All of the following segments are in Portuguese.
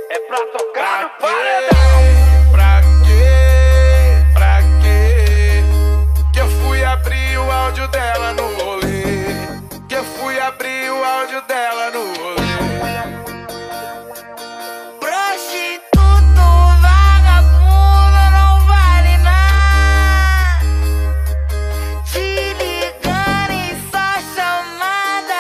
É pra tocar no paredão. Pra quê? Pra quê? Que eu fui abrir o áudio dela no rolê. Que eu fui abrir o áudio dela no rolê. Prostituto, vagabundo, não vale nada. Te ligando em só chamada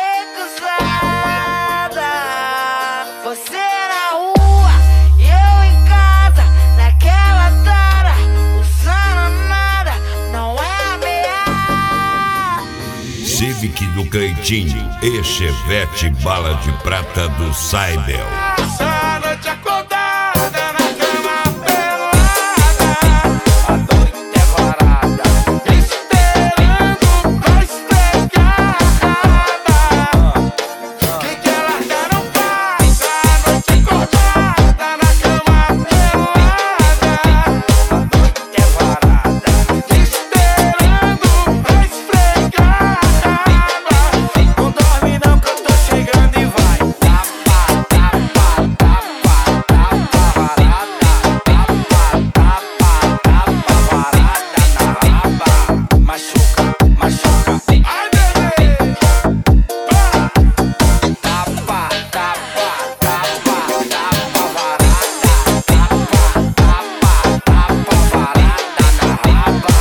recusada. Você na rua e eu em casa, naquela tara, usando nada, não é ameaça. Civic do Cleitinho e Chevette bala de prata do Saibel. Essa noite acordada na cama pelada. A noite é varada. Esperando pra esfregar a raba. Que ela já não passa a noite acordada na cama pelada. A noite é varada. Esperando pra esfregar a raba. Não dorme não que eu tô chegando e vai. Tapa, tapa, tapa, tapa, varada. Tapa, tapa, tapa, varada na raba. Machuca, machuca. Ai, bebê, vai. Tapa, tapa, tapa, tapa, varada. Tapa, tapa, tapa, varada na raba.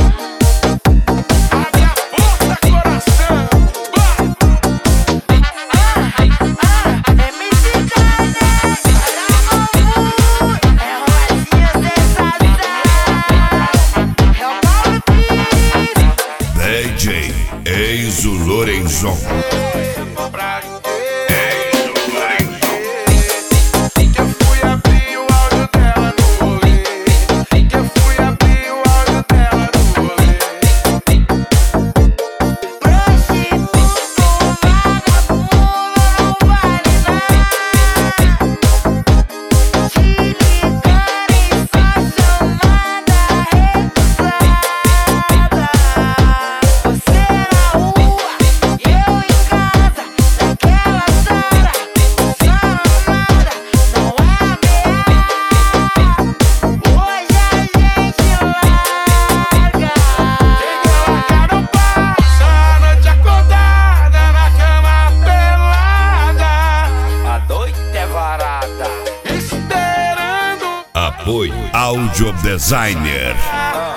Abre a porta, coração. DJ Enzo Lorenzon. Pra quê? Que eu fui abrir o áudio dela no rolê. Que eu fui abrir o áudio dela no rolê. Prostituto, vagabundo, não vale nada. Te ligando em só chamada recusada. Você na rua e eu em casa, naquela tara, usando nada, não é ameaça. Hoje a gente larga. Quem não passa a noite acordada na cama pelada. A noite é varada. Esperando Apoio Audio Designer.